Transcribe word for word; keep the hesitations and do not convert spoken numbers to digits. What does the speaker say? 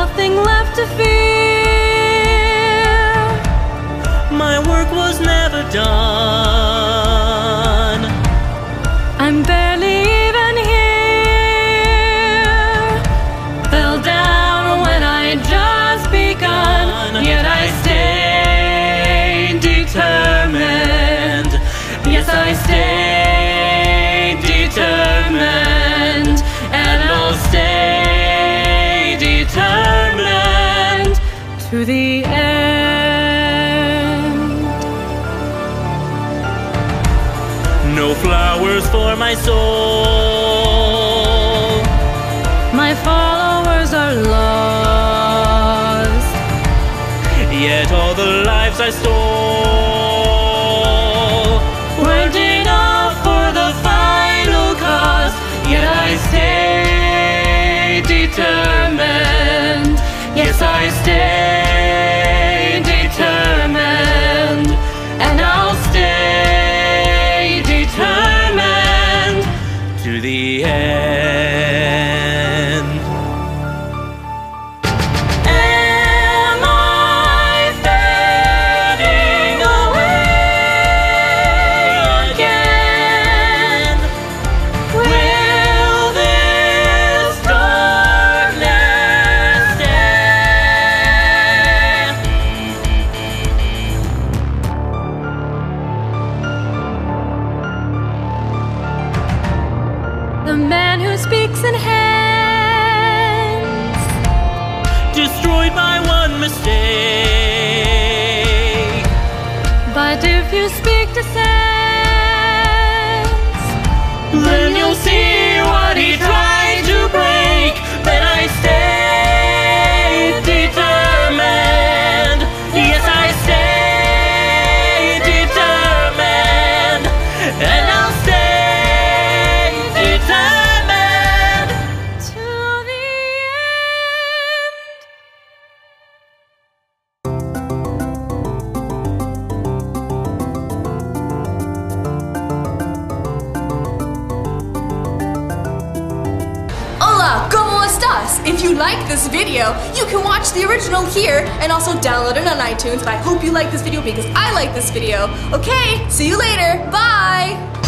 nothing left to fear. My work was never done. I'm barely even here. Fell down when I just begun, yet I stayed determined. Yes, I stayed determined, and I'll stay determined to the end. No flowers for my soul. My followers are lost, Yet all the lives I stole weren't enough for the final cost. Yet I stay determined. Yes, I stay determined, and I'll stay determined to the end. Am I fading away again? Will this darkness end? The man who speaks in hands, Destroyed by one mistake. but if you speak to sense, Then you'll see what he tried to break. Then I stay determined. Yes, I stay determined, and I'll stay determined. to the Hola, ¿cómo estás? If you like this video, you can watch the original here and also download it on iTunes. But I hope you like this video because I like this video. Okay, see you later. Bye!